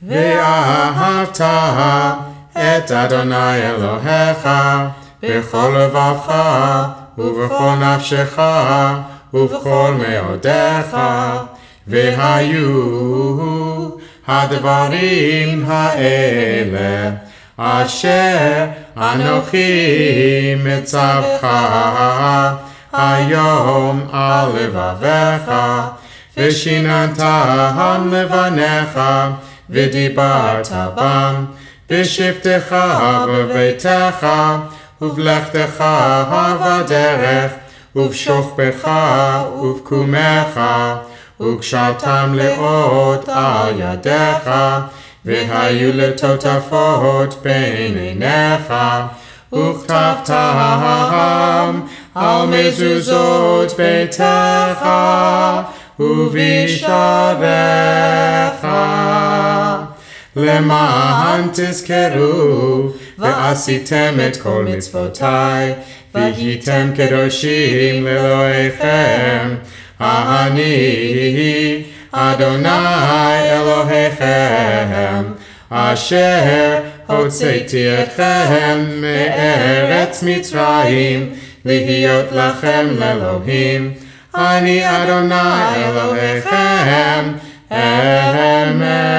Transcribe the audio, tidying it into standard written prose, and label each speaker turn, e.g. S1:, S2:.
S1: ואהבת את אדוני אלוהיך בכל לבבך ובכל נפשך ובכל מאודיך. והיו הדברים האלה אשר אנוכי מצווך היום על לבביך, ושיננתם לבניך, ודיברת בם בשבתך בביתך, ובלכתך בדרך, ובשוכבך ובקומך, וקשרתם לאות על ידיך, והיו לטוטפות בין עיניך, וכתבתם על מזוזות ביתך ובשעריך, למען תזכרו ועשיתם את כל מצוותיי, והייתם קדושים לאלוהיכם. אני אדוני אלוהיכם, אשר הוצאתי אתכם מארץ מצרים, להיות לכם לאלוהים. אני אדוני אלוהיכם, אמן.